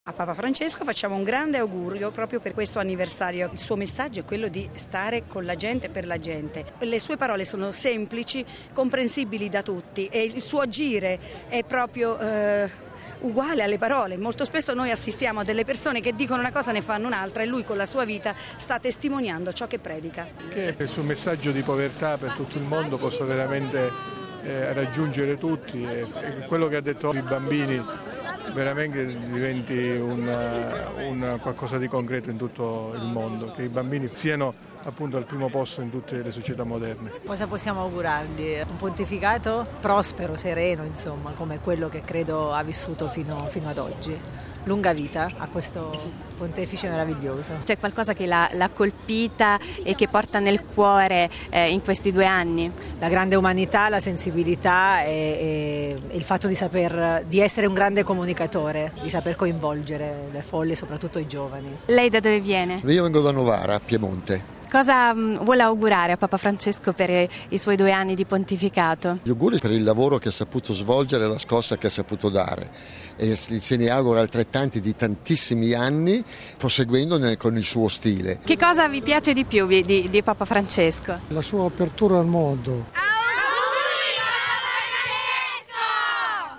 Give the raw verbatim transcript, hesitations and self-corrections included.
A Papa Francesco facciamo un grande augurio proprio per questo anniversario. Il suo messaggio è quello di stare con la gente, per la gente. Le sue parole sono semplici, comprensibili da tutti e il suo agire è proprio eh, uguale alle parole. Molto spesso noi assistiamo a delle persone che dicono una cosa e ne fanno un'altra e lui con la sua vita sta testimoniando ciò che predica. Che il suo messaggio di povertà per tutto il mondo possa veramente eh, raggiungere tutti e, e quello che ha detto i bambini veramente diventi una, una qualcosa di concreto in tutto il mondo, che i bambini siano appunto al primo posto in tutte le società moderne. Cosa possiamo augurargli? Un pontificato prospero, sereno, insomma, come quello che credo ha vissuto fino, fino ad oggi. Lunga vita a questo pontefice meraviglioso. C'è qualcosa che l'ha, l'ha colpita e che porta nel cuore eh, in questi due anni? La grande umanità, la sensibilità e, e il fatto di saper, di essere un grande comunicatore, di saper coinvolgere le folle, soprattutto i giovani. Lei da dove viene? Io vengo da Novara, Piemonte. Cosa vuole augurare a Papa Francesco per i suoi due anni di pontificato? Gli auguri per il lavoro che ha saputo svolgere e la scossa che ha saputo dare. E se ne augura altrettanti di tantissimi anni, proseguendo nel, con il suo stile. Che cosa vi piace di più di, di Papa Francesco? La sua apertura al mondo.